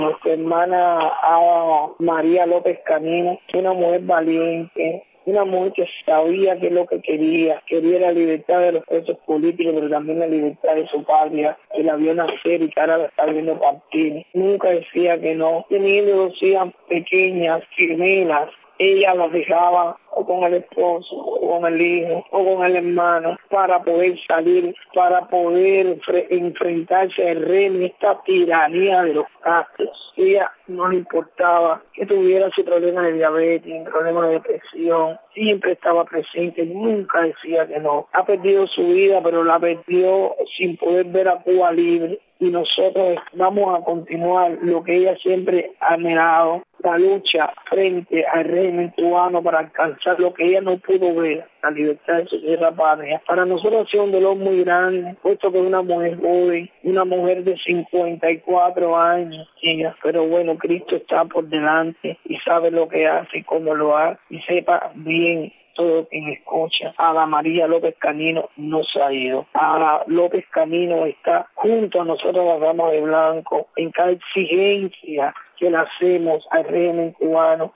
Nuestra hermana María López Canino, una mujer valiente, una mujer que sabía que es lo que quería la libertad de los presos políticos, pero también la libertad de su patria, que la vio nacer y que ahora la está viendo partir. Nunca decía que no. Teniendo 2 hijas pequeñas, gemelas, ella las dejaba o con el esposo, o con el hijo, o con el hermano, para poder salir, para poder enfrentarse al régimen, esta tiranía de los Castros. Ella no le importaba que tuviera su problema de diabetes, problema de depresión, siempre estaba presente, nunca decía que no. Ha perdido su vida, pero la perdió sin poder ver a Cuba libre. Y nosotros vamos a continuar lo que ella siempre ha anhelado, la lucha frente al régimen cubano para alcanzar lo que ella no pudo ver, la libertad de su tierra patria. Para nosotros ha sido un dolor muy grande, puesto que es una mujer joven, una mujer de 54 años, ella. Pero bueno, Cristo está por delante y sabe lo que hace y cómo lo hace, y sepa bien todo quien escucha. Ada María López Canino no se ha ido. Ada López Canino está junto a nosotros, las damas de blanco, en cada exigencia que le hacemos al régimen cubano